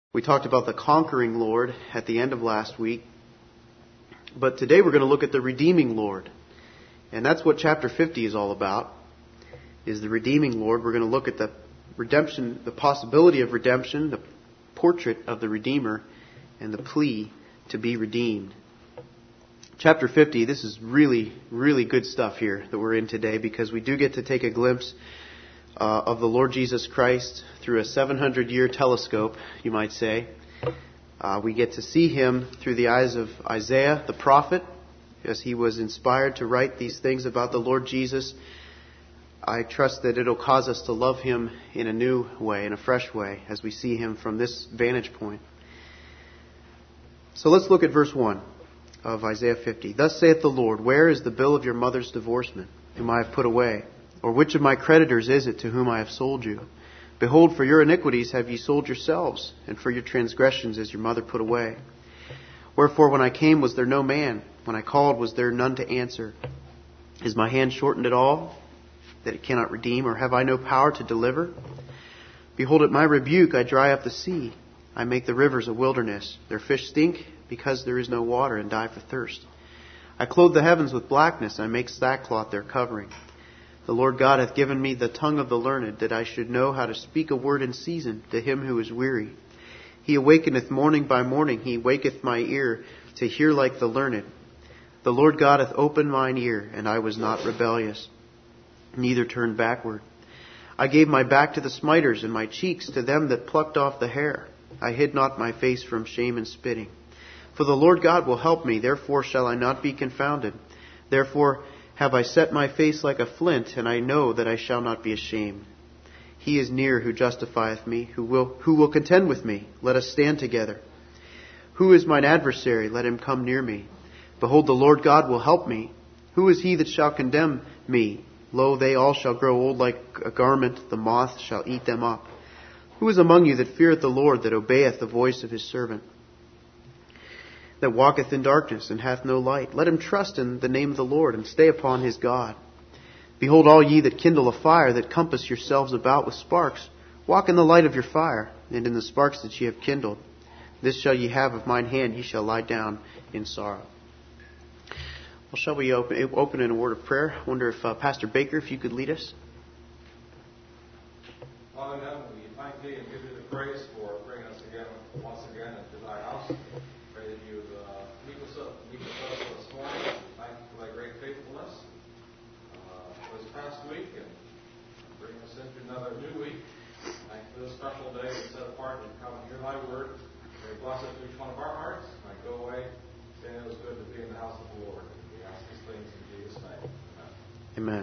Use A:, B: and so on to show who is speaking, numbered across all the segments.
A: We talked about the conquering Lord at the end of last week. But today we're going to look at the redeeming Lord. And that's what chapter 50 is all about, is the redeeming Lord. We're going to look at the redemption, the possibility of redemption, the portrait of the Redeemer, and the plea to be redeemed. Chapter 50, this is really, really good stuff here that we're in today, because we do get to take a glimpse of the Lord Jesus Christ through a 700-year telescope, you might say. We get to see Him through the eyes of Isaiah, the prophet, as he was inspired to write these things about the Lord Jesus. I trust that it'll cause us to love Him in a new way, in a fresh way, as we see Him from this vantage point. So let's look at verse 1 of Isaiah 50. Thus saith the Lord, where is the bill of your mother's divorcement, whom I have put away? Or which of my creditors is it to whom I have sold you? Behold, for your iniquities have ye sold yourselves, and for your transgressions is your mother put away. Wherefore when I came was there no man, when I called was there none to answer. Is my hand shortened at all, that it cannot redeem, or have I no power to deliver? Behold, at my rebuke I dry up the sea. I make the rivers a wilderness. Their fish stink, because there is no water, and die for thirst. I clothe the heavens with blackness, I make sackcloth their covering. The Lord God hath given me the tongue of the learned, that I should know how to speak a word in season to him who is weary. He awakeneth morning by morning, he waketh my ear to hear like the learned. The Lord God hath opened mine ear, and I was not rebellious, neither turned backward. I gave my back to the smiters, and my cheeks to them that plucked off the hair. I hid not my face from shame and spitting. For the Lord God will help me, therefore shall I not be confounded. Therefore have I set my face like a flint, and I know that I shall not be ashamed. He is near who justifieth me, who will contend with me. Let us stand together. Who is mine adversary? Let him come near me. Behold, the Lord God will help me. Who is he that shall condemn me? Lo, they all shall grow old like a garment. The moth shall eat them up. Who is among you that feareth the Lord, that obeyeth the voice of his servant? That walketh in darkness and hath no light. Let him trust in the name of the Lord, and stay upon his God. Behold, all ye that kindle a fire, that compass yourselves about with sparks, walk in the light of your fire, and in the sparks that ye have kindled. This shall ye have of mine hand, ye shall lie down in sorrow. Well, shall we open in a word of prayer? I wonder if Pastor Baker, if you could lead us.
B: Father in heaven, we thank thee and give thee the praise for bringing us together once again into thy house. Pray that you meet with us this morning. Thank you for thy great faithfulness for this past week, and bring us into another new week. Thank you for this special day that's set apart to come and hear thy word. May bless it to each one of our hearts. Might go away saying it was good to be in the house of the Lord. We ask these things in Jesus' name.
A: Amen.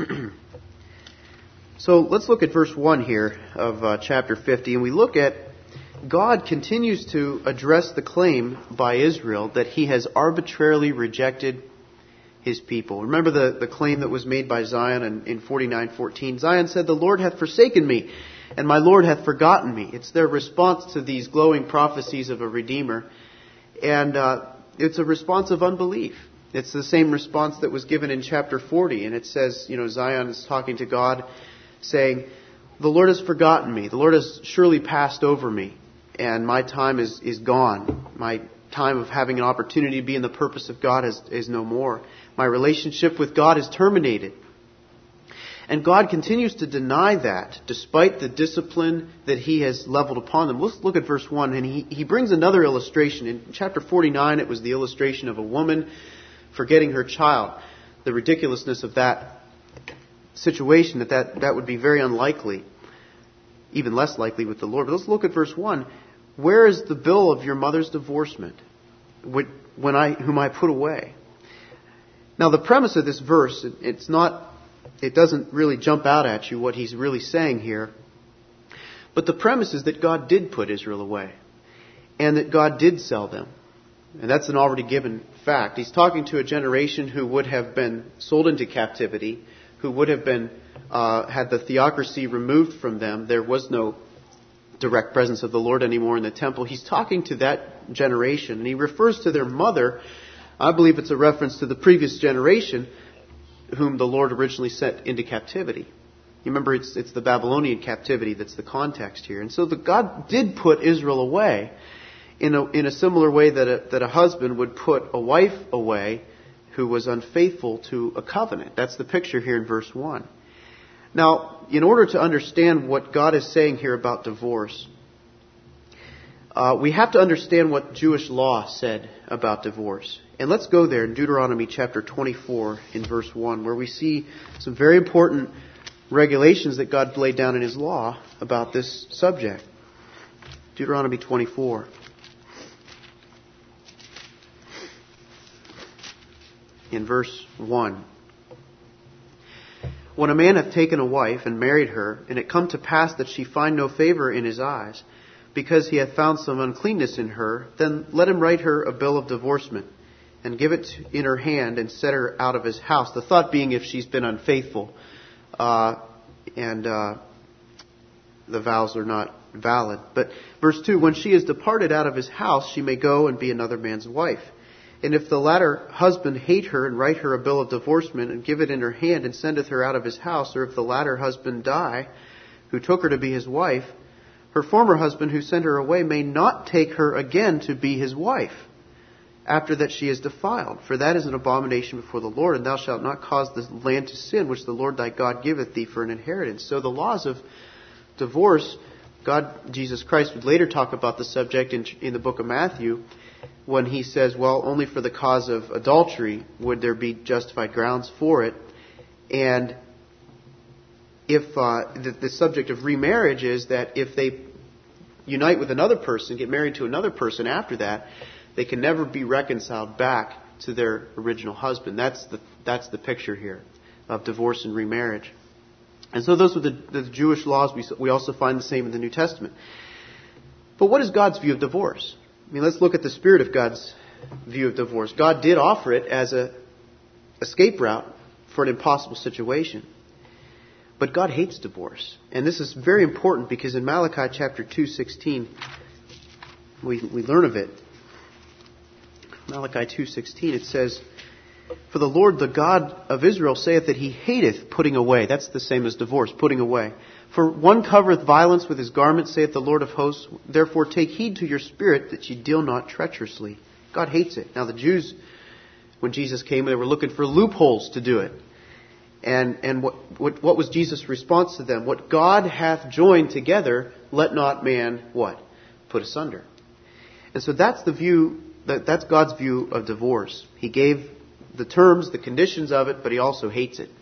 A: So let's look at verse 1 here of chapter 50, and we look at God continues to address the claim by Israel that he has arbitrarily rejected his people. Remember the claim that was made by Zion in 49:14. Zion said, the Lord hath forsaken me, and my Lord hath forgotten me. It's their response to these glowing prophecies of a Redeemer. And it's a response of unbelief. It's the same response that was given in chapter 40. And it says, Zion is talking to God, saying, the Lord has forgotten me. The Lord has surely passed over me. And my time is gone. My time of having an opportunity to be in the purpose of God is no more. My relationship with God is terminated. And God continues to deny that despite the discipline that he has leveled upon them. Let's look at verse 1. And he brings another illustration. In chapter 49, it was the illustration of a woman forgetting her child. The ridiculousness of that situation, that would be very unlikely. Even less likely with the Lord. But let's look at verse 1. Where is the bill of your mother's divorcement, whom I put away? Now the premise of this verse, it doesn't really jump out at you what he's really saying here. But the premise is that God did put Israel away. And that God did sell them. And that's an already given fact. He's talking to a generation who would have been sold into captivity, who would have been had the theocracy removed from them. There was no direct presence of the Lord anymore in the temple. He's talking to that generation, and he refers to their mother. I believe it's a reference to the previous generation whom the Lord originally sent into captivity. You remember, it's the Babylonian captivity that's the context here. And so God did put Israel away in a similar way that a husband would put a wife away who was unfaithful to a covenant. That's the picture here in verse 1. Now, in order to understand what God is saying here about divorce, we have to understand what Jewish law said about divorce. And let's go there in Deuteronomy chapter 24 in verse 1, where we see some very important regulations that God laid down in His law about this subject. Deuteronomy 24. In verse 1. When a man hath taken a wife and married her, and it come to pass that she find no favor in his eyes, because he hath found some uncleanness in her, then let him write her a bill of divorcement, and give it in her hand, and set her out of his house. The thought being, if she's been unfaithful, and the vows are not valid. But verse 2, when she is departed out of his house, she may go and be another man's wife. And if the latter husband hate her, and write her a bill of divorcement, and give it in her hand, and sendeth her out of his house, or if the latter husband die, who took her to be his wife, her former husband who sent her away may not take her again to be his wife, after that she is defiled. For that is an abomination before the Lord, and thou shalt not cause the land to sin, which the Lord thy God giveth thee for an inheritance. So the laws of divorce, Jesus Christ would later talk about the subject in the book of Matthew, when He says, well, only for the cause of adultery would there be justified grounds for it. And if the subject of remarriage is that if they unite with another person, get married to another person after that, they can never be reconciled back to their original husband. That's the picture here of divorce and remarriage. And so those were the Jewish laws. We also find the same in the New Testament. But what is God's view of divorce? I mean, let's look at the spirit of God's view of divorce. God did offer it as a escape route for an impossible situation. But God hates divorce. And this is very important because in Malachi chapter 2:16, we learn of it. Malachi 2:16, it says, for the Lord, the God of Israel, saith that He hateth putting away. That's the same as divorce, putting away. For one covereth violence with his garment, saith the Lord of hosts. Therefore take heed to your spirit that ye deal not treacherously. God hates it. Now the Jews, when Jesus came, they were looking for loopholes to do it. And what was Jesus' response to them? What God hath joined together, let not man, what? Put asunder. And so that's the view, that's God's view of divorce. He gave the terms, the conditions of it, but He also hates it.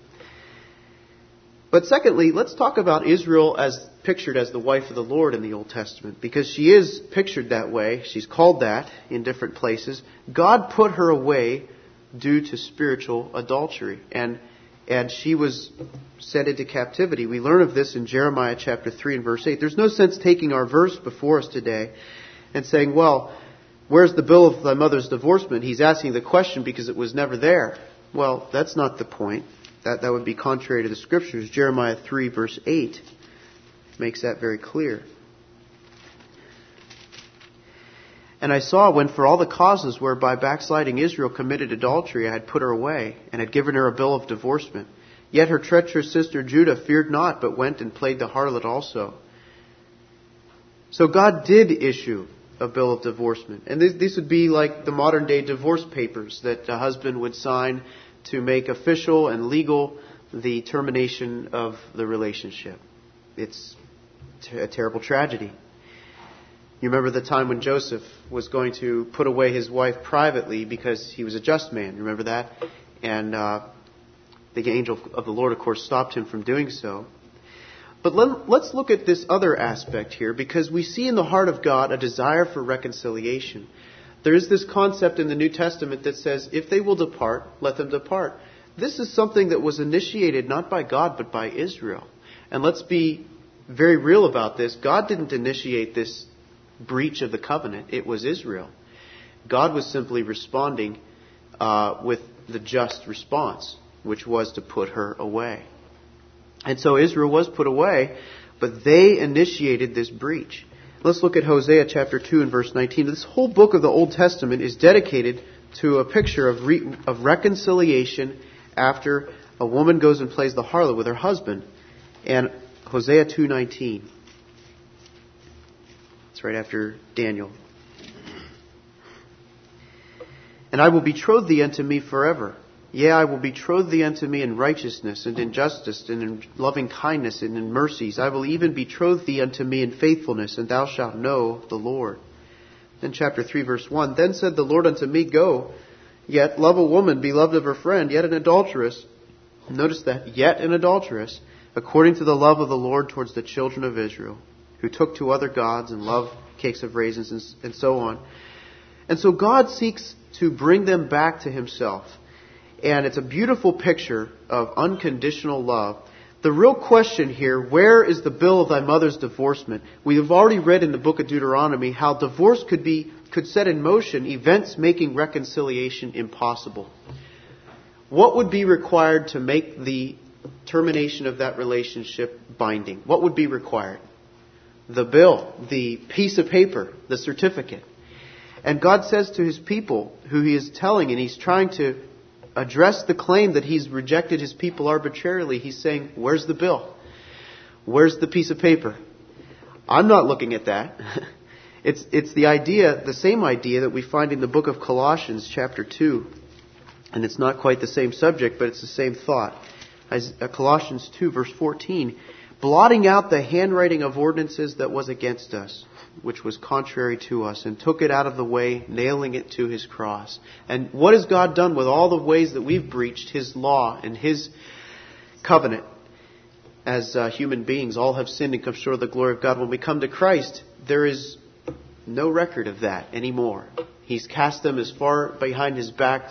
A: But secondly, let's talk about Israel as pictured as the wife of the Lord in the Old Testament, because she is pictured that way. She's called that in different places. God put her away due to spiritual adultery, and she was sent into captivity. We learn of this in Jeremiah chapter 3 and verse 8. There's no sense taking our verse before us today and saying, well, where's the bill of thy mother's divorcement? He's asking the question because it was never there. Well, that's not the point. That would be contrary to the Scriptures. Jeremiah 3 verse 8 makes that very clear. And I saw when for all the causes whereby backsliding Israel committed adultery, I had put her away, and had given her a bill of divorcement. Yet her treacherous sister Judah feared not, but went and played the harlot also. So God did issue a bill of divorcement. And this would be like the modern day divorce papers that a husband would sign to make official and legal the termination of the relationship. It's a terrible tragedy. You remember the time when Joseph was going to put away his wife privately because he was a just man. You remember that? And the angel of the Lord, of course, stopped him from doing so. But let's look at this other aspect here, because we see in the heart of God a desire for reconciliation. There is this concept in the New Testament that says, if they will depart, let them depart. This is something that was initiated not by God, but by Israel. And let's be very real about this. God didn't initiate this breach of the covenant. It was Israel. God was simply responding with the just response, which was to put her away. And so Israel was put away, but they initiated this breach. Let's look at Hosea chapter 2 and verse 19. This whole book of the Old Testament is dedicated to a picture of reconciliation after a woman goes and plays the harlot with her husband. And Hosea 2:19. It's right after Daniel. And I will betroth thee unto me forever. Yea, I will betroth thee unto me in righteousness and in justice and in loving kindness and in mercies. I will even betroth thee unto me in faithfulness, and thou shalt know the Lord. Then chapter 3, verse 1. Then said the Lord unto me, Go, yet love a woman, beloved of her friend, yet an adulteress. Notice that, yet an adulteress, according to the love of the Lord towards the children of Israel, who took to other gods and loved cakes of raisins and so on. And so God seeks to bring them back to himself. And it's a beautiful picture of unconditional love. The real question here, where is the bill of thy mother's divorcement? We have already read in the book of Deuteronomy how divorce could set in motion events making reconciliation impossible. What would be required to make the termination of that relationship binding? What would be required? The bill, the piece of paper, the certificate. And God says to his people, who he is telling, and he's trying to address the claim that he's rejected his people arbitrarily. He's saying, where's the bill? Where's the piece of paper? I'm not looking at that. It's the idea, the same idea that we find in the book of Colossians chapter 2. And it's not quite the same subject, but it's the same thought. Colossians 2 verse 14. Blotting out the handwriting of ordinances that was against us, which was contrary to us, and took it out of the way, nailing it to his cross. And what has God done with all the ways that we've breached his law and his covenant as human beings? All have sinned and come short of the glory of God. When we come to Christ, there is no record of that anymore. He's cast them as far behind his back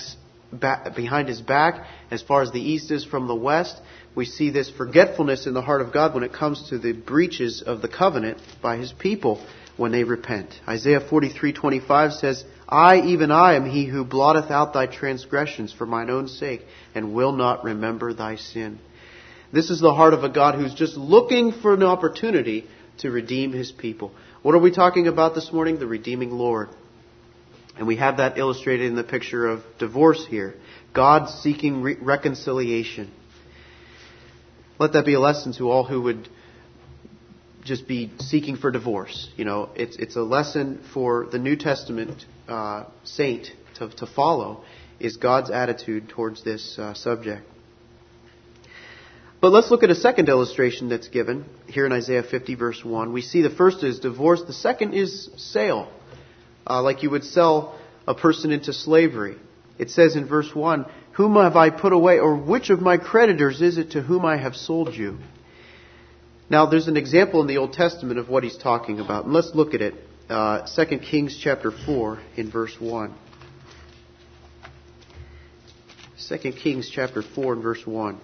A: as far as the east is from the west. We see this forgetfulness in the heart of God when it comes to the breaches of the covenant by his people when they repent. Isaiah 43:25 says, I, even I, am he who blotteth out thy transgressions for mine own sake, and will not remember thy sin. This is the heart of a God who's just looking for an opportunity to redeem his people. What are we talking about this morning? The redeeming Lord. And we have that illustrated in the picture of divorce here. God seeking reconciliation. Let that be a lesson to all who would just be seeking for divorce. You know, it's a lesson for the New Testament saint to follow, is God's attitude towards this subject. But let's look at a second illustration that's given here in Isaiah 50 verse 1. We see the first is divorce. The second is sale. Like you would sell a person into slavery. It says in verse 1, Whom have I put away, or which of my creditors is it to whom I have sold you? Now there's an example in the Old Testament of what he's talking about. And let's look at it. 2 Kings chapter 4 in verse 1. 2 Kings chapter 4 and verse 1.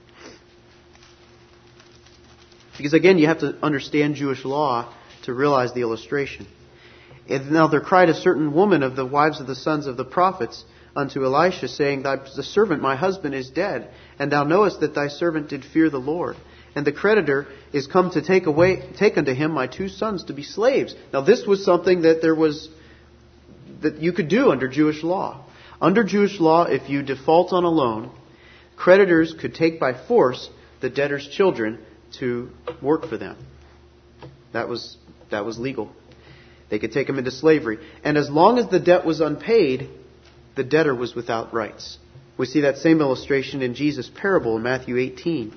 A: Because again, you have to understand Jewish law to realize the illustration. And now there cried a certain woman of the wives of the sons of the prophets unto Elisha, saying, The servant, my husband, is dead, and thou knowest that thy servant did fear the Lord. And the creditor is come to take unto him my 2 sons to be slaves. Now this was something that you could do under Jewish law. Under Jewish law, if you default on a loan, creditors could take by force the debtor's children to work for them. That was legal. They could take them into slavery. And as long as the debt was unpaid, the debtor was without rights. We see that same illustration in Jesus' parable in Matthew 18.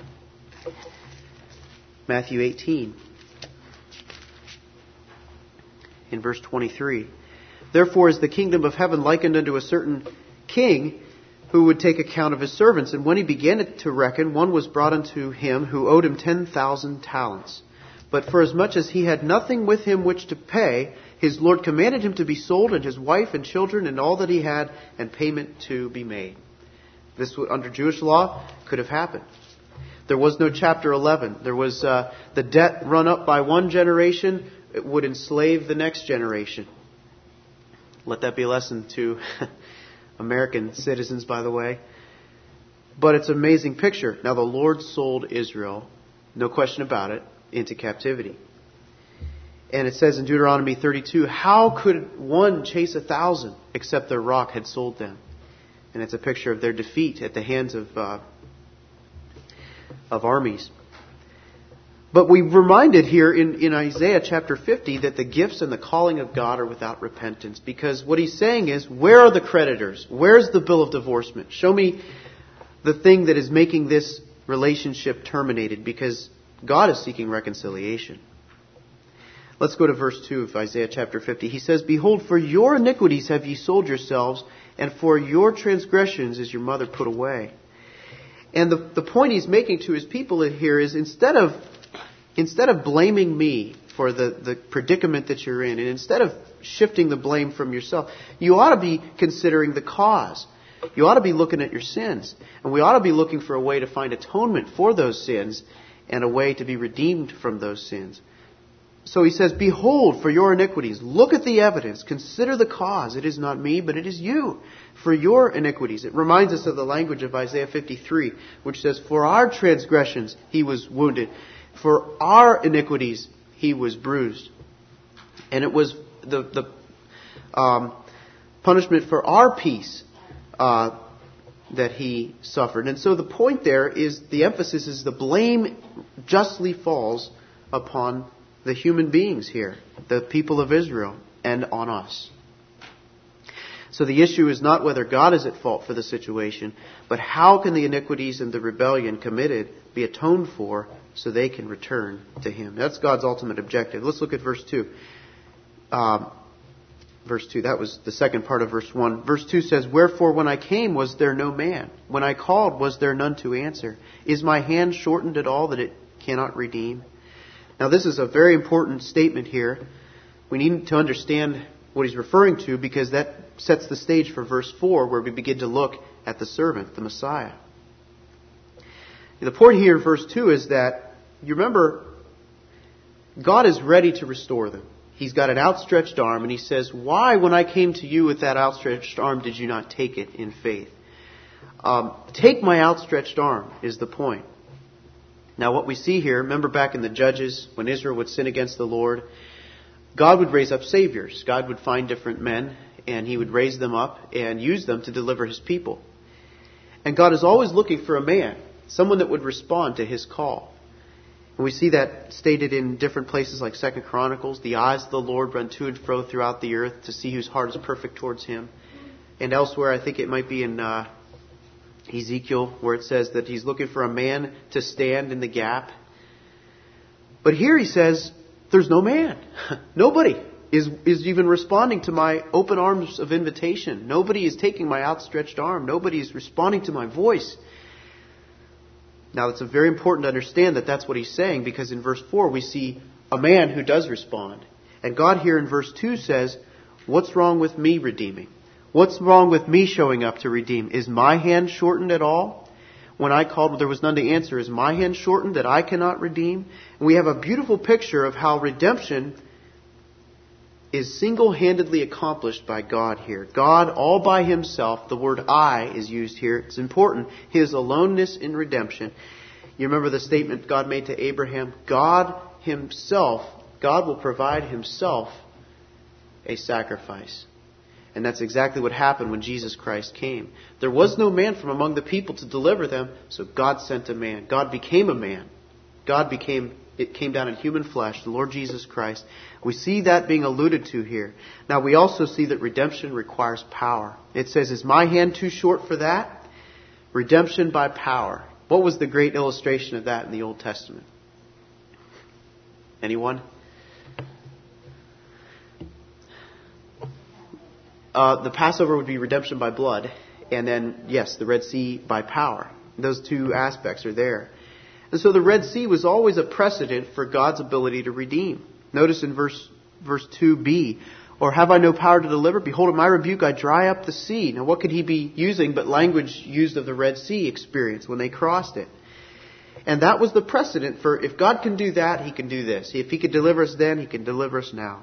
A: Matthew 18. In verse 23. Therefore is the kingdom of heaven likened unto a certain king who would take account of his servants. And when he began to reckon, one was brought unto him who owed him 10,000 talents. But for as much as he had nothing with him which to pay, his Lord commanded him to be sold, and his wife and children and all that he had, and payment to be made. This, under Jewish law, could have happened. There was no chapter 11. There was the debt run up by one generation. It would enslave the next generation. Let that be a lesson to American citizens, by the way. But it's an amazing picture. Now the Lord sold Israel, no question about it, into captivity. And it says in Deuteronomy 32, how could one chase 1,000 except their rock had sold them? And it's a picture of their defeat at the hands of armies. But we're reminded here in Isaiah chapter 50 that the gifts and the calling of God are without repentance. Because what he's saying is, where are the creditors? Where's the bill of divorcement? Show me the thing that is making this relationship terminated, because God is seeking reconciliation. Let's go to verse 2 of Isaiah chapter 50. He says, "Behold, for your iniquities have ye sold yourselves, and for your transgressions is your mother put away." And the point he's making to his people here is, instead of blaming me for the predicament that you're in, and instead of shifting the blame from yourself, you ought to be considering the cause. You ought to be looking at your sins. And we ought to be looking for a way to find atonement for those sins and a way to be redeemed from those sins. So he says, "Behold, for your iniquities." Look at the evidence. Consider the cause. It is not me, but it is you. For your iniquities. It reminds us of the language of Isaiah 53, which says, "For our transgressions he was wounded. For our iniquities he was bruised." And it was the punishment for our peace that he suffered. And so the point there is, the emphasis is, the blame justly falls upon the human beings here, the people of Israel, and on us. So the issue is not whether God is at fault for the situation, but how can the iniquities and the rebellion committed be atoned for so they can return to Him. That's God's ultimate objective. Let's look at verse 2. Verse 2, that was the second part of verse 1. Verse 2 says, "Wherefore when I came was there no man? When I called was there none to answer? Is my hand shortened at all that it cannot redeem?" Now this is a very important statement here. We need to understand what he's referring to, because that sets the stage for verse 4, where we begin to look at the servant, the Messiah. The point here in verse 2 is that, you remember, God is ready to restore them. He's got an outstretched arm, and he says, "Why, when I came to you with that outstretched arm, did you not take it in faith?" Take my outstretched arm is the point. Now what we see here, remember back in the Judges, when Israel would sin against the Lord, God would raise up saviors. God would find different men, and He would raise them up and use them to deliver His people. And God is always looking for a man, someone that would respond to His call. And we see that stated in different places like 2 Chronicles. "The eyes of the Lord run to and fro throughout the earth to see whose heart is perfect towards Him." And elsewhere, I think it might be in Ezekiel, where it says that He's looking for a man to stand in the gap. But here He says, there's no man. Nobody is even responding to my open arms of invitation. Nobody is taking my outstretched arm. Nobody is responding to my voice. Now, it's very important to understand that that's what He's saying, because in verse 4 we see a man who does respond. And God here in verse 2 says, what's wrong with me redeeming? What's wrong with me showing up to redeem? Is my hand shortened at all? When I called, there was none to answer. Is my hand shortened that I cannot redeem? And we have a beautiful picture of how redemption is single-handedly accomplished by God here. God all by Himself. The word I is used here. It's important. His aloneness in redemption. You remember the statement God made to Abraham? God Himself, God will provide Himself a sacrifice. And that's exactly what happened when Jesus Christ came. There was no man from among the people to deliver them, so God sent a man. God became a man. It came down in human flesh, the Lord Jesus Christ. We see that being alluded to here. Now we also see that redemption requires power. It says, is my hand too short for that? Redemption by power. What was the great illustration of that in the Old Testament? Anyone? The Passover would be redemption by blood. And then, yes, the Red Sea by power. Those two aspects are there. And so the Red Sea was always a precedent for God's ability to redeem. Notice in verse 2b, or have I no power to deliver? Behold, at my rebuke I dry up the sea. Now what could he be using but language used of the Red Sea experience when they crossed it? And that was the precedent for, if God can do that, He can do this. If He could deliver us then, He can deliver us now.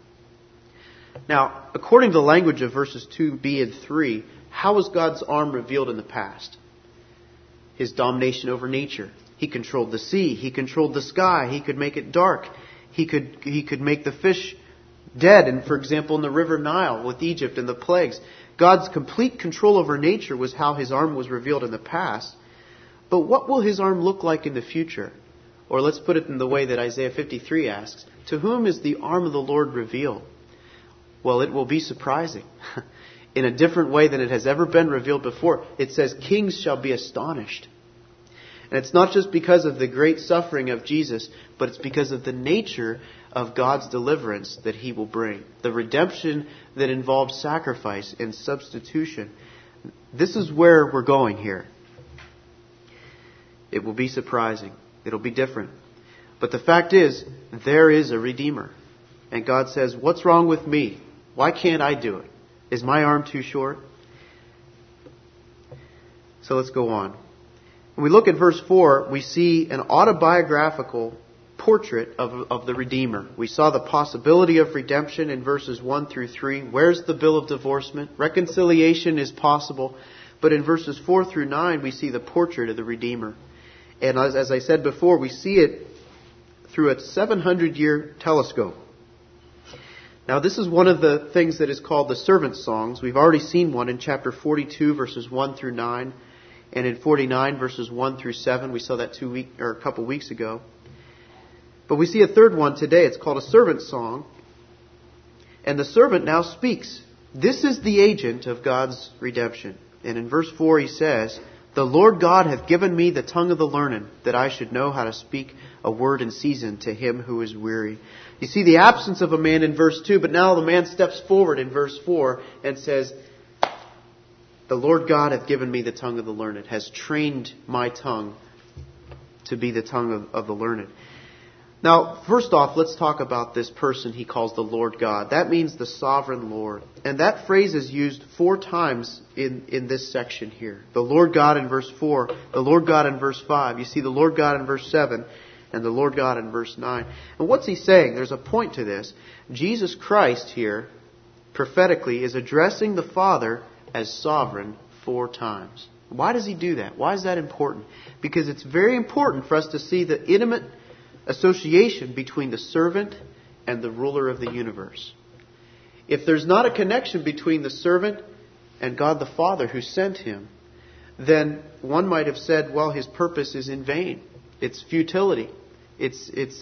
A: Now, according to the language of verses 2b and 3, how was God's arm revealed in the past? His domination over nature. He controlled the sea. He controlled the sky. He could make it dark. He could make the fish dead. And for example, in the river Nile with Egypt and the plagues, God's complete control over nature was how His arm was revealed in the past. But what will His arm look like in the future? Or let's put it in the way that Isaiah 53 asks, to whom is the arm of the Lord revealed? Well, it will be surprising. In a different way than it has ever been revealed before. It says, kings shall be astonished. And it's not just because of the great suffering of Jesus, but it's because of the nature of God's deliverance that He will bring. The redemption that involves sacrifice and substitution. This is where we're going here. It will be surprising. It'll be different. But the fact is, there is a Redeemer. And God says, what's wrong with me? Why can't I do it? Is my arm too short? So let's go on. When we look at verse 4, we see an autobiographical portrait of the Redeemer. We saw the possibility of redemption in verses 1 through 3. Where's the bill of divorcement? Reconciliation is possible. But in verses 4 through 9, we see the portrait of the Redeemer. And as I said before, we see it through a 700-year telescope. Now, this is one of the things that is called the servant songs. We've already seen one in chapter 42, verses 1 through 9, and in 49, verses 1 through 7. We saw that a couple weeks ago. But we see a third one today. It's called a servant song. And the servant now speaks. This is the agent of God's redemption. And in verse 4 he says, the Lord God hath given me the tongue of the learned, that I should know how to speak a word in season to him who is weary. You see the absence of a man in verse 2, but now the man steps forward in verse 4 and says, the Lord God hath given me the tongue of the learned, has trained my tongue to be the tongue of the learned. Now, first off, let's talk about this person he calls the Lord God. That means the sovereign Lord. And that phrase is used 4 times in this section here. The Lord God in verse 4, the Lord God in verse 5. You see the Lord God in verse 7 and the Lord God in verse 9. And what's he saying? There's a point to this. Jesus Christ here, prophetically, is addressing the Father as sovereign 4 times. Why does he do that? Why is that important? Because it's very important for us to see the intimate association between the servant and the ruler of the universe. If there's not a connection between the servant and God the Father who sent him, then one might have said, well, his purpose is in vain. It's futility. It's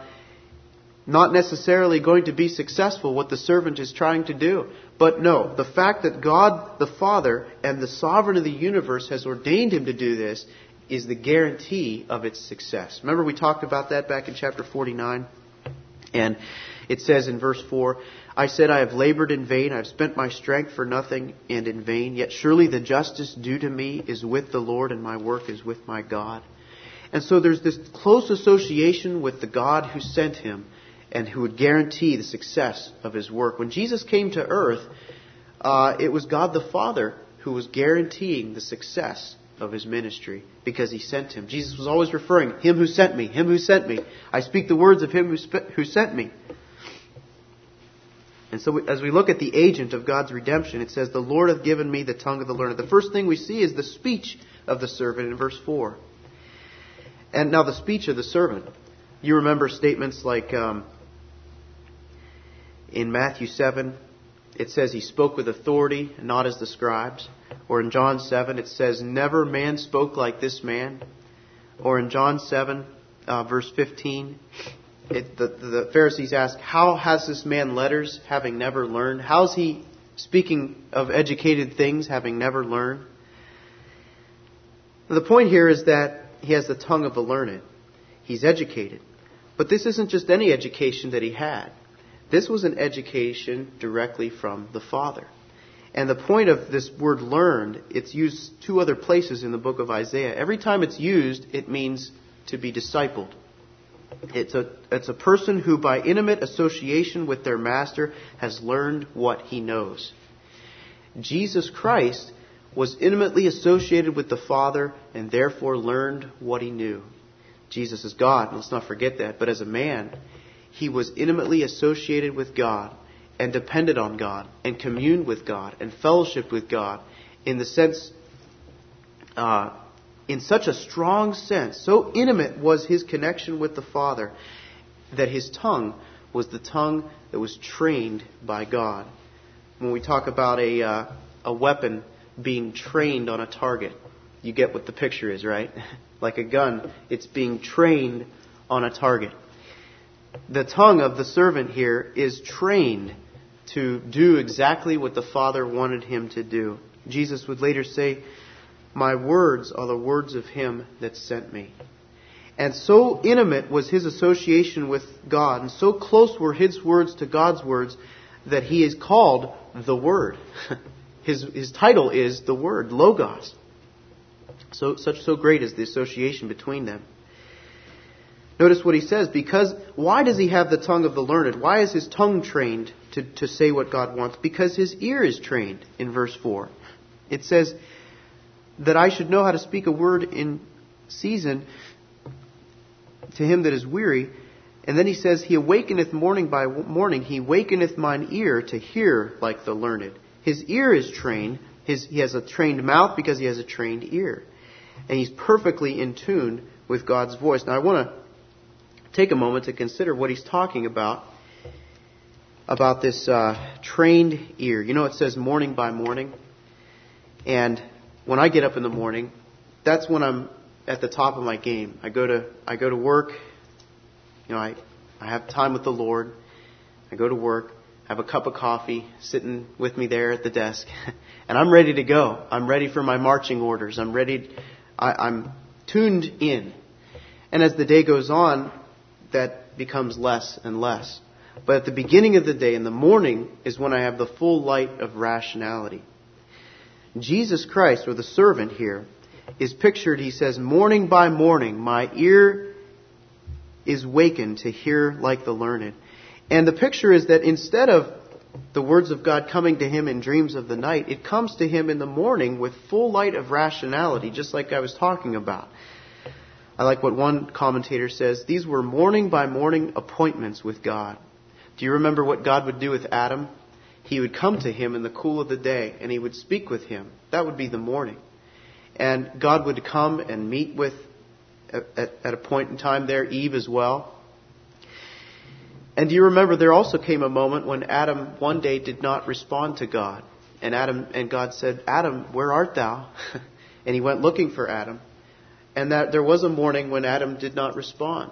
A: not necessarily going to be successful what the servant is trying to do. But no, the fact that God the Father and the sovereign of the universe has ordained him to do this is the guarantee of its success. Remember we talked about that back in chapter 49? And it says in verse 4, I said, I have labored in vain, I have spent my strength for nothing and in vain, yet surely the justice due to me is with the Lord and my work is with my God. And so there's this close association with the God who sent him and who would guarantee the success of his work. When Jesus came to earth, it was God the Father who was guaranteeing the success of his ministry because he sent him. Jesus was always referring, him who sent me, him who sent me. I speak the words of him who sent me. And so as we look at the agent of God's redemption, it says, the Lord hath given me the tongue of the learned. The first thing we see is the speech of the servant in verse 4. And now the speech of the servant. You remember statements like in Matthew 7, it says he spoke with authority, not as the scribes. Or in John 7, it says, never man spoke like this man. Or in John 7, verse 15, the Pharisees ask, how has this man letters, having never learned? How is he speaking of educated things, having never learned? The point here is that he has the tongue of the learned. He's educated. But this isn't just any education that he had. This was an education directly from the Father. And the point of this word learned, it's used 2 other places in the book of Isaiah. Every time it's used, it means to be discipled. It's a person who by intimate association with their master has learned what he knows. Jesus Christ was intimately associated with the Father and therefore learned what he knew. Jesus is God, let's not forget that. But as a man, he was intimately associated with God and depended on God and communed with God and fellowshiped with God in the sense, in such a strong sense, so intimate was his connection with the Father that his tongue was the tongue that was trained by God. When we talk about a weapon being trained on a target, you get what the picture is, right? Like a gun, it's being trained on a target. The tongue of the servant here is trained to do exactly what the Father wanted him to do. Jesus would later say, "My words are the words of him that sent me." And so intimate was his association with God, and so close were his words to God's words, that he is called the Word. His title is the Word, Logos. So great is the association between them. Notice what he says, why does he have the tongue of the learned? Why is his tongue trained to say what God wants? Because his ear is trained in verse 4. It says that I should know how to speak a word in season to him that is weary. And then he says, he awakeneth morning by morning, he wakeneth mine ear to hear like the learned. His ear is trained. He has a trained mouth because he has a trained ear. And he's perfectly in tune with God's voice. Now I want to take a moment to consider what he's talking about this trained ear. You know, it says morning by morning. And when I get up in the morning, that's when I'm at the top of my game. I go to work. You know, I have time with the Lord. I go to work, have a cup of coffee sitting with me there at the desk, and I'm ready to go. I'm ready for my marching orders. I'm tuned in. And as the day goes on, that becomes less and less. But at the beginning of the day, in the morning, is when I have the full light of rationality. Jesus Christ, or the servant here, is pictured, he says, morning by morning, my ear is wakened to hear like the learned. And the picture is that instead of the words of God coming to him in dreams of the night, it comes to him in the morning with full light of rationality, just like I was talking about. I like what one commentator says, these were morning by morning appointments with God. Do you remember what God would do with Adam? He would come to him in the cool of the day and he would speak with him. That would be the morning. And God would come and meet with, at a point in time there, Eve as well. And do you remember there also came a moment when Adam one day did not respond to God. And God said, Adam, where art thou? And he went looking for Adam. And that there was a morning when Adam did not respond.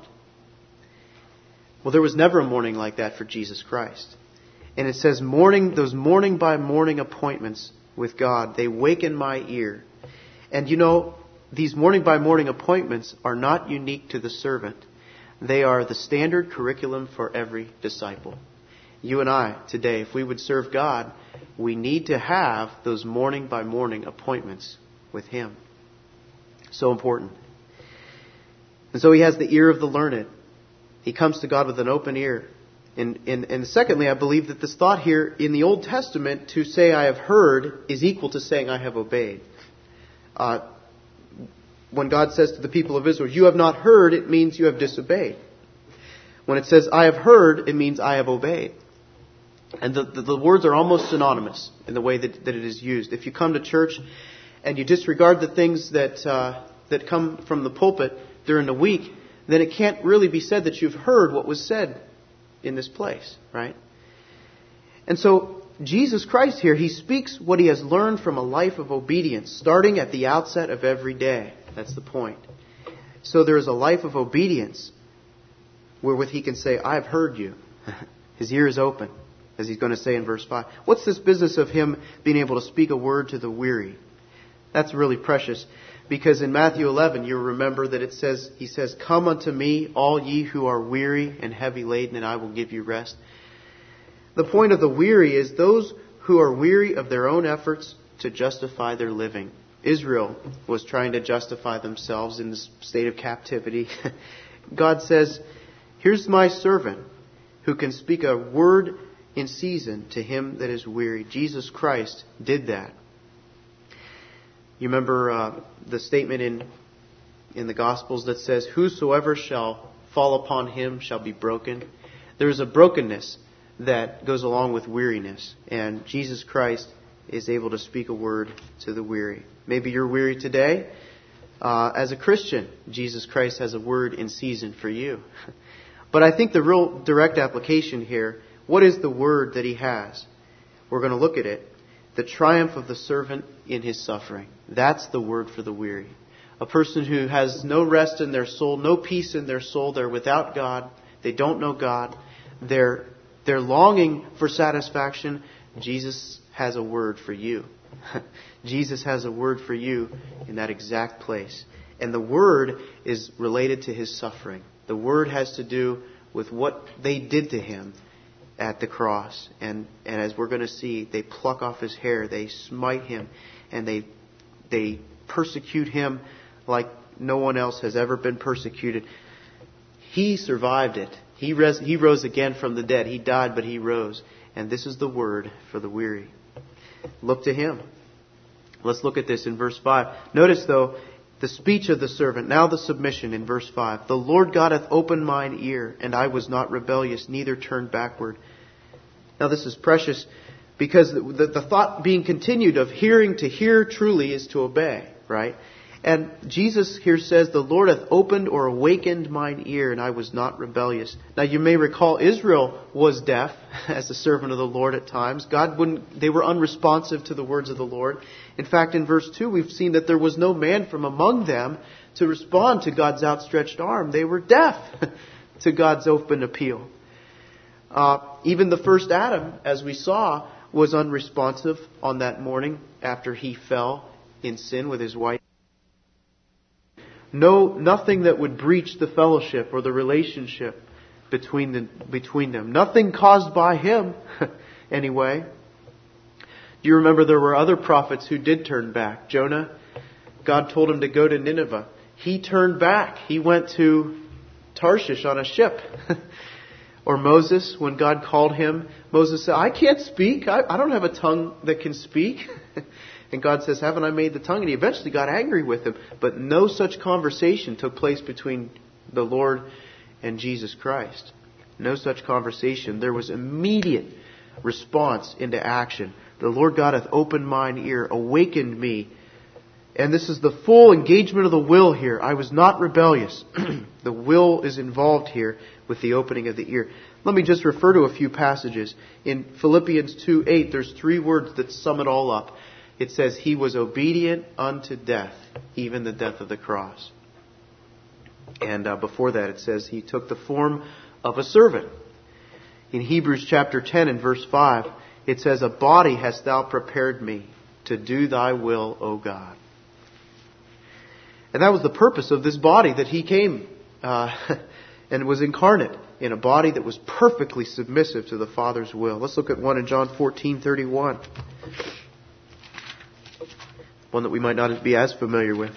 A: Well, there was never a morning like that for Jesus Christ. And it says those morning by morning appointments with God, they waken my ear. And you know, these morning by morning appointments are not unique to the servant. They are the standard curriculum for every disciple. You and I today, if we would serve God, we need to have those morning by morning appointments with Him. So important. And so he has the ear of the learned. He comes to God with an open ear. And secondly, I believe that this thought here in the Old Testament, to say I have heard is equal to saying I have obeyed. When God says to the people of Israel, you have not heard, it means you have disobeyed. When it says I have heard, it means I have obeyed. And the words are almost synonymous in the way that it is used. If you come to church and you disregard the things that come from the pulpit during the week, then it can't really be said that you've heard what was said in this place, right? And so Jesus Christ here, He speaks what He has learned from a life of obedience, starting at the outset of every day. That's the point. So there is a life of obedience wherewith He can say, I have heard you. His ear is open, as He's going to say in verse 5. What's this business of Him being able to speak a word to the weary? That's really precious. Because in Matthew 11, you remember that He says, come unto me, all ye who are weary and heavy laden, and I will give you rest. The point of the weary is those who are weary of their own efforts to justify their living. Israel was trying to justify themselves in this state of captivity. God says, here's my servant who can speak a word in season to him that is weary. Jesus Christ did that. You remember the statement in the Gospels that says, whosoever shall fall upon him shall be broken. There is a brokenness that goes along with weariness. And Jesus Christ is able to speak a word to the weary. Maybe you're weary today. As a Christian, Jesus Christ has a word in season for you. But I think the real direct application here, what is the word that He has? We're going to look at it. The triumph of the servant in his suffering. That's the word for the weary. a person who has no rest in their soul, no peace in their soul. They're without God. They don't know God. They're longing for satisfaction. Jesus has a word for you. Jesus has a word for you in that exact place. And the word is related to his suffering. The word has to do with what they did to him at the cross. And as we're going to see, they pluck off his hair, they smite him, and they persecute him like no one else has ever been persecuted. He survived it. He rose again from the dead. He died, but he rose. And this is the word for the weary. Look to him. Let's look at this in verse 5. Notice, though, the speech of the servant. Now the submission in verse 5. The Lord God hath opened mine ear, and I was not rebellious, neither turned backward. Now this is precious because the thought being continued of hearing to hear truly is to obey, right? And Jesus here says, the Lord hath opened or awakened mine ear, and I was not rebellious. Now you may recall Israel was deaf as a servant of the Lord at times. They were unresponsive to the words of the Lord. In fact, in verse 2, we've seen that there was no man from among them to respond to God's outstretched arm. They were deaf to God's open appeal. Even the first Adam, as we saw, was unresponsive on that morning after he fell in sin with his wife. Nothing that would breach the fellowship or the relationship between them. Nothing caused by him, anyway. Do you remember there were other prophets who did turn back? Jonah, God told him to go to Nineveh. He turned back. He went to Tarshish on a ship. Or Moses, when God called him, Moses said, I can't speak. I don't have a tongue that can speak. And God says, haven't I made the tongue? And he eventually got angry with him. But no such conversation took place between the Lord and Jesus Christ. No such conversation. There was immediate response into action. The Lord God hath opened mine ear, awakened me. And this is the full engagement of the will here. I was not rebellious. The will is involved here with the opening of the ear. Let me just refer to a few passages. In Philippians 2:8, there's 3 words that sum it all up. It says, he was obedient unto death, even the death of the cross. And before that it says, he took the form of a servant. In Hebrews chapter 10 and verse 5, it says, a body hast thou prepared me to do thy will, O God. And that was the purpose of this body, that he came and was incarnate in a body that was perfectly submissive to the Father's will. Let's look at one in John 14:31. One that we might not be as familiar with.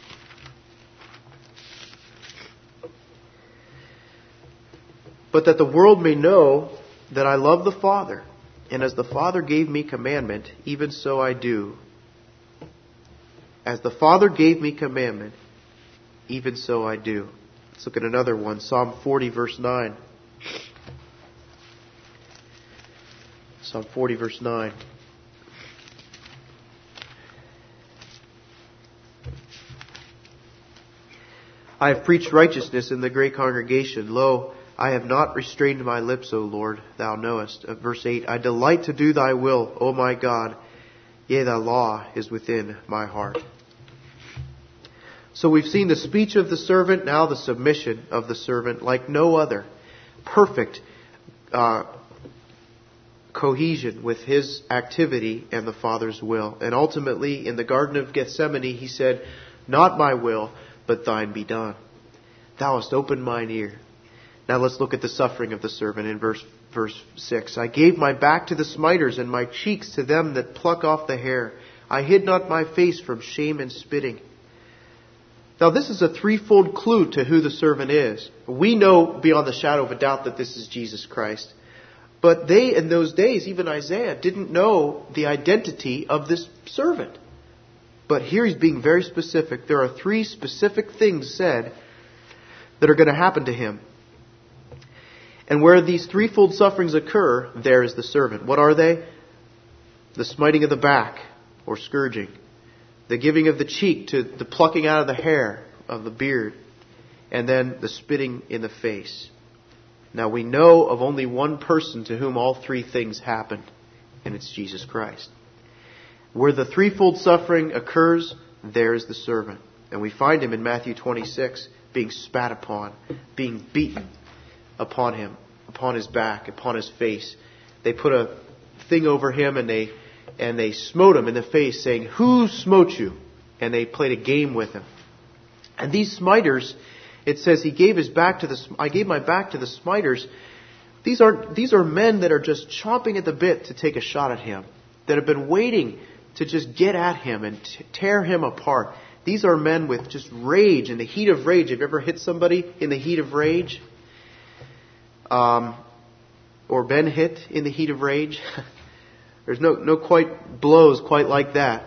A: But that the world may know that I love the Father, and as the Father gave me commandment, even so I do. As the Father gave me commandment, even so I do. Let's look at another one. Psalm 40 verse 9. Psalm 40 verse 9. I have preached righteousness in the great congregation. Lo, I have not restrained my lips, O Lord, thou knowest. Verse 8, I delight to do thy will, O my God. Yea, thy law is within my heart. So we've seen the speech of the servant, now the submission of the servant, like no other. Perfect cohesion with his activity and the Father's will. And ultimately, in the Garden of Gethsemane, he said, not my will, but thine be done. Thou hast opened mine ear. Now let's look at the suffering of the servant in verse 6. I gave my back to the smiters, and my cheeks to them that pluck off the hair. I hid not my face from shame and spitting. Now this is a threefold clue to who the servant is. We know beyond the shadow of a doubt that this is Jesus Christ. But they, in those days, even Isaiah, didn't know the identity of this servant. But here he's being very specific. There are 3 specific things said that are going to happen to him. And where these threefold sufferings occur, there is the servant. What are they? The smiting of the back, or scourging. The giving of the cheek, to the plucking out of the hair of the beard. And then the spitting in the face. Now we know of only one person to whom all 3 things happened, and it's Jesus Christ. Where the threefold suffering occurs, there is the servant. And we find him in Matthew 26 being spat upon, being beaten upon him, upon his back, upon his face. They put a thing over him and they smote him in the face, saying, "Who smote you?" And they played a game with him. And these smiters, it says, I gave my back to the smiters. These are men that are just chomping at the bit to take a shot at him, that have been waiting to just get at him and tear him apart. These are men with just rage, in the heat of rage. Have you ever hit somebody in the heat of rage? Or been hit in the heat of rage? There's no quite blows quite like that.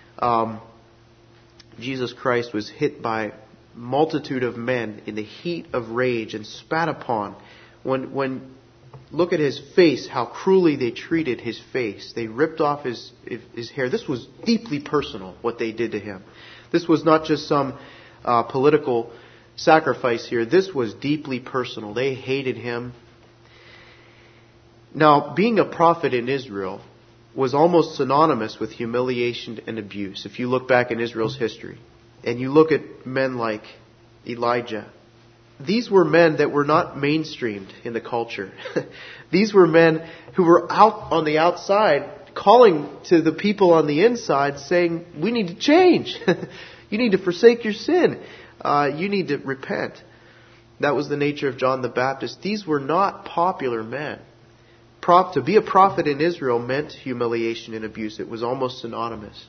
A: Jesus Christ was hit by a multitude of men in the heat of rage and spat upon. When look at his face, how cruelly they treated his face. They ripped off his hair. This was deeply personal, what they did to him. This was not just some political sacrifice here. This was deeply personal. They hated him. Now, being a prophet in Israel was almost synonymous with humiliation and abuse. If you look back in Israel's history, and you look at men like Elijah, these were men that were not mainstreamed in the culture. These were men who were out on the outside calling to the people on the inside saying, we need to change. You need to forsake your sin. You need to repent. That was the nature of John the Baptist. These were not popular men. To be a prophet in Israel meant humiliation and abuse. It was almost synonymous.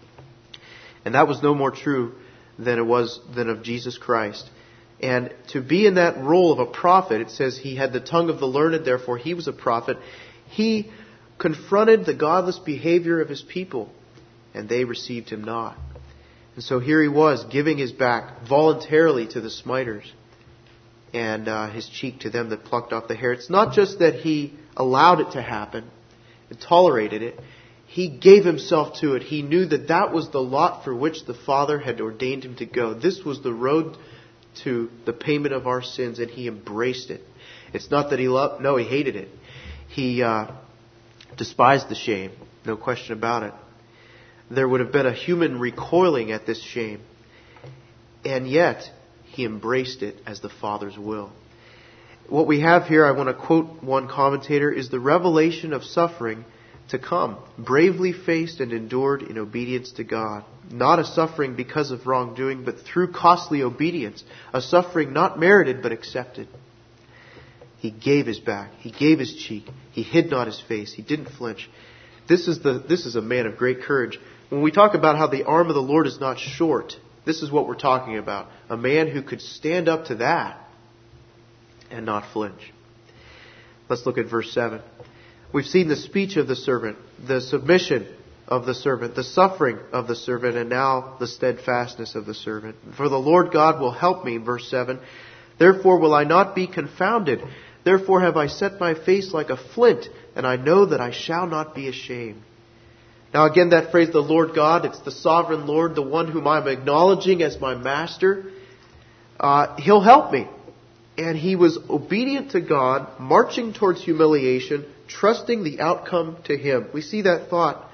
A: And that was no more true than of Jesus Christ. And to be in that role of a prophet, it says he had the tongue of the learned, therefore he was a prophet. He confronted the godless behavior of his people, and they received him not. And so here he was, giving his back voluntarily to the smiters, and his cheek to them that plucked off the hair. It's not just that he allowed it to happen and tolerated it. He gave himself to it. He knew that that was the lot for which the Father had ordained him to go. This was the road to the payment of our sins, and he embraced it. It's not that he loved, no, he hated it. He despised the shame, no question about it. There would have been a human recoiling at this shame, and yet he embraced it as the Father's will. What we have here, I want to quote one commentator, is the revelation of suffering to come, bravely faced and endured in obedience to God. Not a suffering because of wrongdoing, but through costly obedience. A suffering not merited, but accepted. He gave his back. He gave his cheek. He hid not his face. He didn't flinch. This is a man of great courage. When we talk about how the arm of the Lord is not short, this is what we're talking about. A man who could stand up to that and not flinch. Let's look at verse 7. We've seen the speech of the servant, the submission of the servant, the suffering of the servant, and now the steadfastness of the servant. For the Lord God will help me, verse 7. Therefore will I not be confounded. Therefore have I set my face like a flint, and I know that I shall not be ashamed. Now again, that phrase, the Lord God, it's the sovereign Lord, the one whom I'm acknowledging as my master. He'll help me. And he was obedient to God, marching towards humiliation, trusting the outcome to him. We see that thought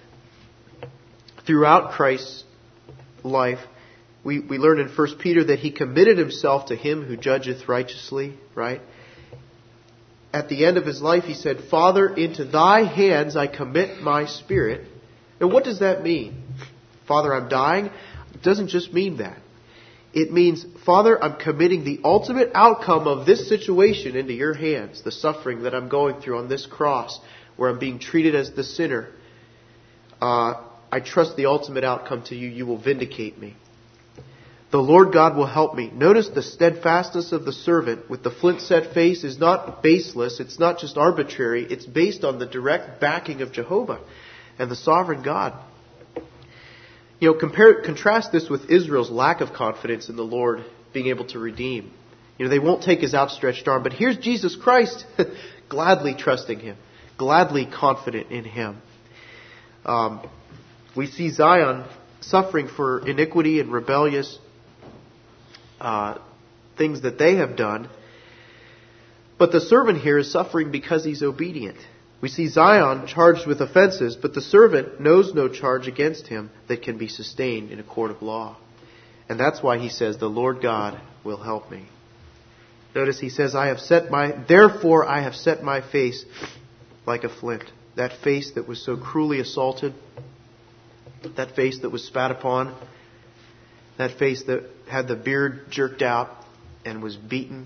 A: throughout Christ's life. We learn in 1 Peter that he committed himself to him who judgeth righteously, right? At the end of his life, he said, Father, into thy hands I commit my spirit. Now, what does that mean? Father, I'm dying? It doesn't just mean that. It means, Father, I'm committing the ultimate outcome of this situation into your hands. The suffering that I'm going through on this cross, where I'm being treated as the sinner. I trust the ultimate outcome to you. You will vindicate me. The Lord God will help me. Notice the steadfastness of the servant with the flint-set face is not baseless. It's not just arbitrary. It's based on the direct backing of Jehovah and the sovereign God. You know, contrast this with Israel's lack of confidence in the Lord being able to redeem. You know, they won't take his outstretched arm. But here's Jesus Christ gladly trusting him, gladly confident in him. We see Zion suffering for iniquity and rebellious things that they have done. But the servant here is suffering because he's obedient. We see Zion charged with offenses, but the servant knows no charge against him that can be sustained in a court of law. And that's why he says, the Lord God will help me. Notice he says, therefore I have set my face like a flint. That face that was so cruelly assaulted, that face that was spat upon, that face that had the beard jerked out and was beaten,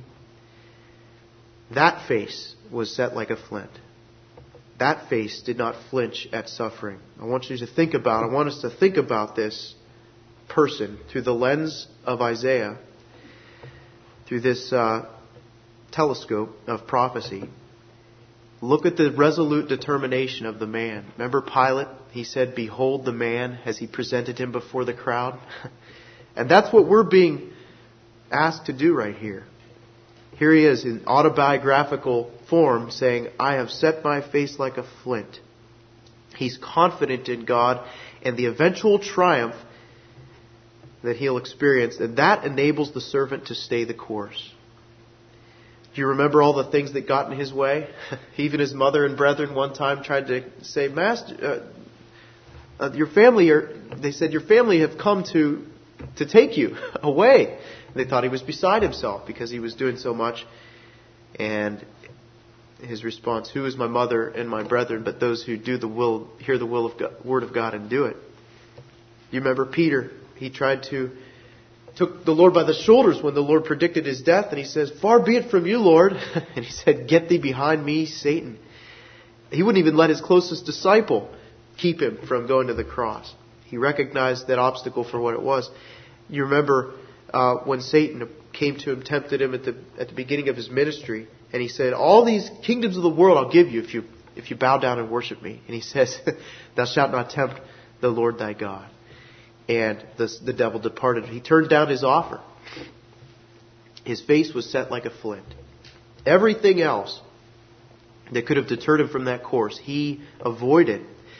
A: that face was set like a flint. That face did not flinch at suffering. I want us to think about this person through the lens of Isaiah, through this telescope of prophecy. Look at the resolute determination of the man. Remember Pilate? He said, "Behold the man," as he presented him before the crowd. And that's what we're being asked to do right here. Here he is in autobiographical form saying, "I have set my face like a flint." He's confident in God and the eventual triumph that he'll experience, and that enables the servant to stay the course. Do you remember all the things that got in his way? Even his mother and brethren one time tried to say, "Master, your family have come to take you away." They thought he was beside himself because he was doing so much. And his response, "Who is my mother and my brethren but those who hear the will of God, word of God and do it?" You remember Peter? He took the Lord by the shoulders when the Lord predicted his death, and he says, "Far be it from you, Lord." And he said, "Get thee behind me, Satan." He wouldn't even let his closest disciple keep him from going to the cross. He recognized that obstacle for what it was. You remember when Satan came to him, tempted him at the beginning of his ministry, and he said, "All these kingdoms of the world I'll give you if you bow down and worship me." And he says, "Thou shalt not tempt the Lord thy God." And the devil departed. He turned down his offer. His face was set like a flint. Everything else that could have deterred him from that course, he avoided.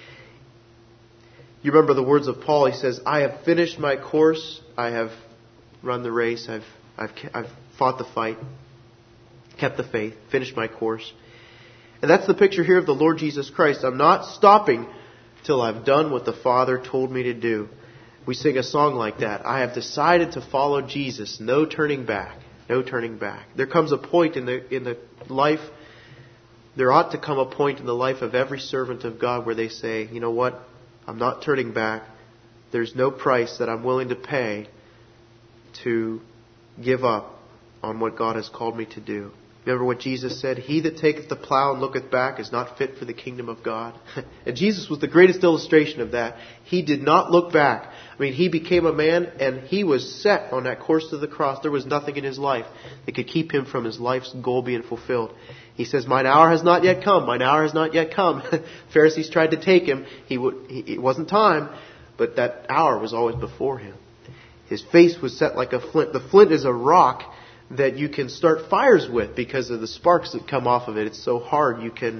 A: You remember the words of Paul. He says, "I have finished my course. I have run the race. I've fought the fight, kept the faith, finished my course." And that's the picture here of the Lord Jesus Christ. I'm not stopping till I've done what the Father told me to do. We sing a song like that. I have decided to follow Jesus. No turning back. No turning back. There comes a point in the life, there ought to come a point in the life of every servant of God where they say, "You know what? I'm not turning back. There's no price that I'm willing to pay to give up on what God has called me to do." Remember what Jesus said? "He that taketh the plow and looketh back is not fit for the kingdom of God." And Jesus was the greatest illustration of that. He did not look back. I mean, he became a man and he was set on that course to the cross. There was nothing in his life that could keep him from his life's goal being fulfilled. He says, "Mine hour has not yet come. Mine hour has not yet come." Pharisees tried to take him. It wasn't time, but that hour was always before him. His face was set like a flint. The flint is a rock that you can start fires with because of the sparks that come off of it. It's so hard. You can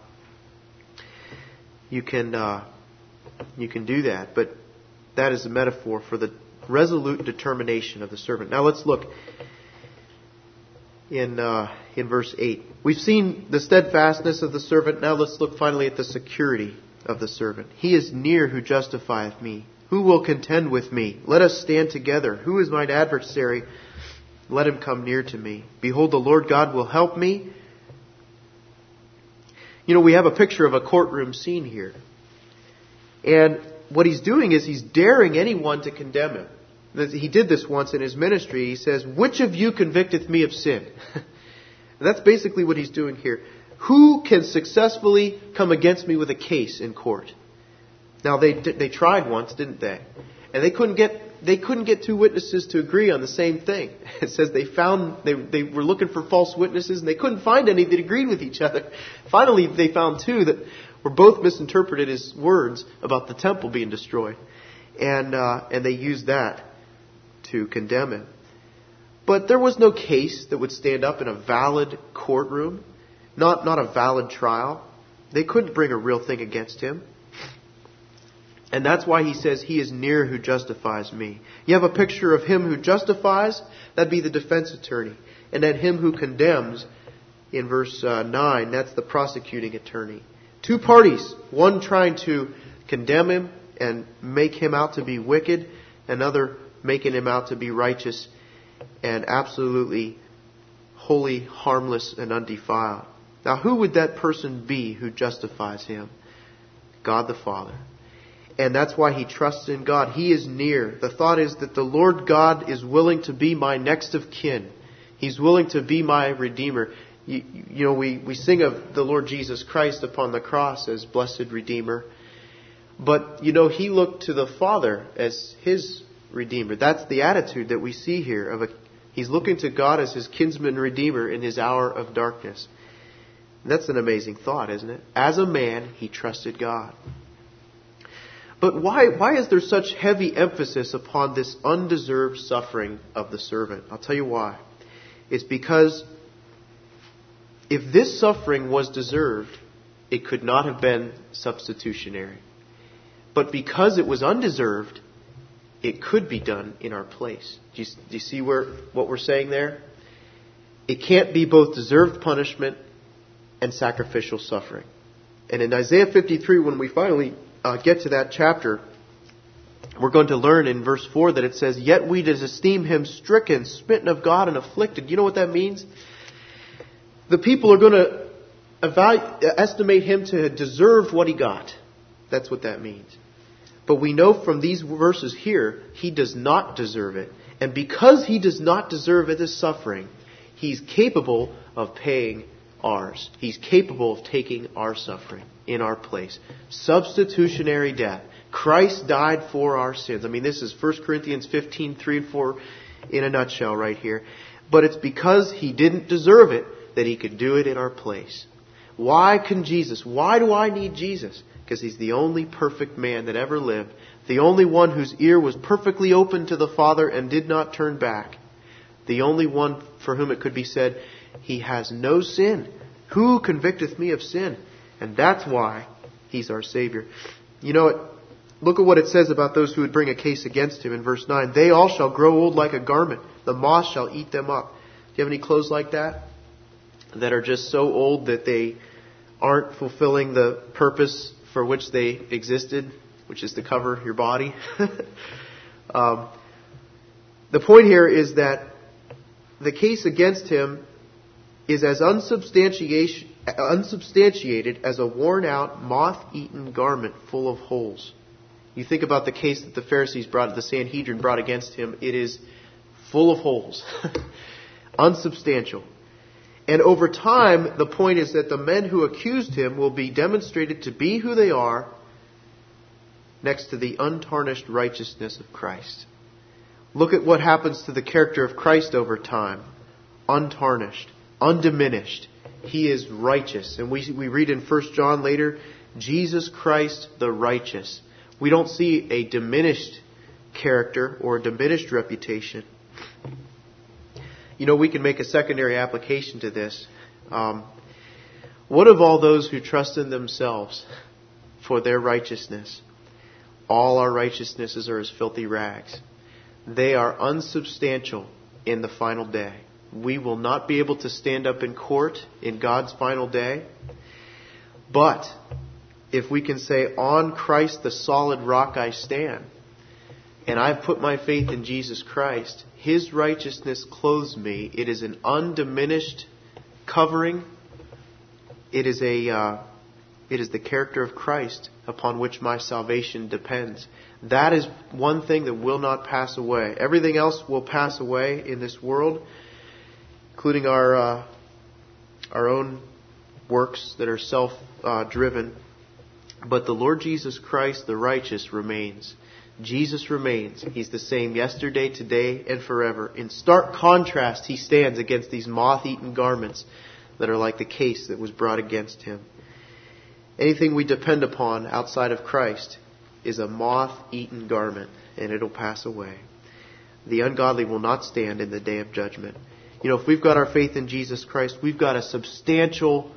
A: do that. But that is a metaphor for the resolute determination of the servant. Now let's look in verse 8. We've seen the steadfastness of the servant. Now let's look finally at the security of the servant. "He is near who justifieth me. Who will contend with me? Let us stand together. Who is mine adversary? Let him come near to me. Behold, the Lord God will help me." You know, we have a picture of a courtroom scene here. And what he's doing is he's daring anyone to condemn him. He did this once in his ministry. He says, "Which of you convicteth me of sin?" That's basically what he's doing here. Who can successfully come against me with a case in court? Now, they tried once, didn't they? And they couldn't get two witnesses to agree on the same thing. It says they were looking for false witnesses and they couldn't find any that agreed with each other. Finally, they found two that were both misinterpreted his words about the temple being destroyed. And they used that to condemn him. But there was no case that would stand up in a valid courtroom, not a valid trial. They couldn't bring a real thing against him. And that's why he says, "He is near who justifies me." You have a picture of him who justifies, that'd be the defense attorney. And then him who condemns, in verse 9, that's the prosecuting attorney. Two parties, one trying to condemn him and make him out to be wicked, another making him out to be righteous and absolutely holy, harmless, and undefiled. Now, who would that person be who justifies him? God the Father. And that's why he trusts in God. He is near. The thought is that the Lord God is willing to be my next of kin. He's willing to be my Redeemer. We sing of the Lord Jesus Christ upon the cross as blessed Redeemer. But, he looked to the Father as his Redeemer. That's the attitude that we see here. He's looking to God as his kinsman Redeemer in his hour of darkness. And that's an amazing thought, isn't it? As a man, he trusted God. But why is there such heavy emphasis upon this undeserved suffering of the servant? I'll tell you why. It's because if this suffering was deserved, it could not have been substitutionary. But because it was undeserved, it could be done in our place. Do you see what we're saying there? It can't be both deserved punishment and sacrificial suffering. And in Isaiah 53, when we finally get to that chapter, we're going to learn in verse 4 that it says, "Yet we did esteem him stricken, smitten of God, and afflicted." You know what that means? The people are going to estimate him to deserve what he got. That's what that means. But we know from these verses here, he does not deserve it. And because he does not deserve this suffering, he's capable of paying ours. He's capable of taking our suffering in our place. Substitutionary death. Christ died for our sins. This is 1 Corinthians 15, 3 and 4 in a nutshell right here. But it's because he didn't deserve it that he could do it in our place. Why do I need Jesus? Because he's the only perfect man that ever lived. The only one whose ear was perfectly open to the Father and did not turn back. The only one for whom it could be said, he has no sin. Who convicteth me of sin? And that's why he's our Savior. Look at what it says about those who would bring a case against him in verse 9. "They all shall grow old like a garment. The moth shall eat them up." Do you have any clothes like that? That are just so old that they aren't fulfilling the purpose for which they existed, which is to cover your body. The point here is that the case against him is as unsubstantiated as a worn-out, moth-eaten garment full of holes. You think about the case that the Pharisees the Sanhedrin brought against him. It is full of holes. Unsubstantial. And over time, the point is that the men who accused him will be demonstrated to be who they are next to the untarnished righteousness of Christ. Look at what happens to the character of Christ over time. Untarnished, undiminished. He is righteous. And we read in 1 John later, Jesus Christ the righteous. We don't see a diminished character or a diminished reputation. We can make a secondary application to this. What of all those who trust in themselves for their righteousness? All our righteousnesses are as filthy rags. They are unsubstantial in the final day. We will not be able to stand up in court in God's final day. But if we can say, "On Christ the solid rock I stand," and I've put my faith in Jesus Christ, his righteousness clothes me. It is an undiminished covering. It is the character of Christ upon which my salvation depends. That is one thing that will not pass away. Everything else will pass away in this world, including our own works that are self-driven. But the Lord Jesus Christ, the righteous, remains. Jesus remains. He's the same yesterday, today, and forever. In stark contrast, he stands against these moth-eaten garments that are like the case that was brought against him. Anything we depend upon outside of Christ is a moth-eaten garment, and it'll pass away. The ungodly will not stand in the day of judgment. If we've got our faith in Jesus Christ, we've got a substantial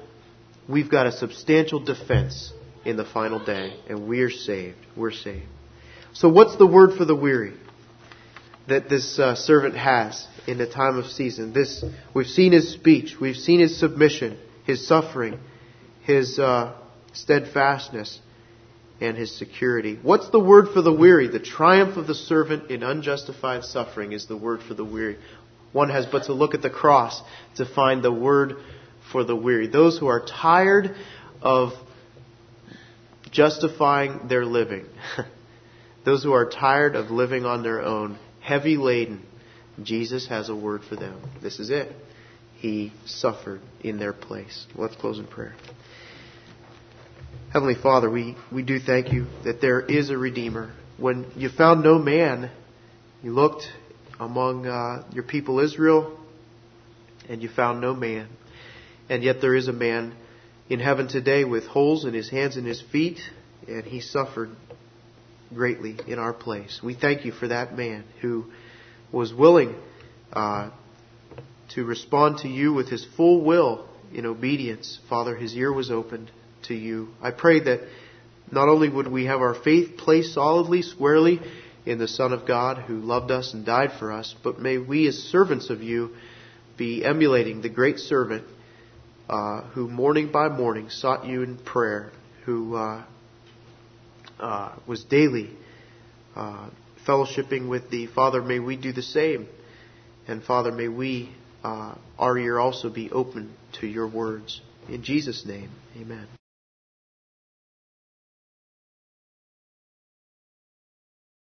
A: defense in the final day, and we're saved. We're saved. So what's the word for the weary that this servant has in the time of season? We've seen his speech. We've seen his submission, his suffering, his steadfastness. and his security. What's the word for the weary? The triumph of the servant in unjustified suffering is the word for the weary. One has but to look at the cross to find the word for the weary. Those who are tired of justifying their living. Those who are tired of living on their own, heavy laden. Jesus has a word for them. This is it. He suffered in their place. Let's close in prayer. Heavenly Father, we do thank you that there is a Redeemer. When you found no man, you looked among your people Israel, and you found no man. And yet there is a man in heaven today with holes in his hands and his feet, and he suffered greatly in our place. We thank you for that man who was willing to respond to you with his full will in obedience. Father, his ear was opened to you. I pray that not only would we have our faith placed solidly, squarely in the Son of God who loved us and died for us, but may we as servants of you be emulating the great servant who morning by morning sought you in prayer, who was daily fellowshipping with thee. Father, may we do the same. And Father, may we, our ear also be open to your words. In Jesus' name, amen.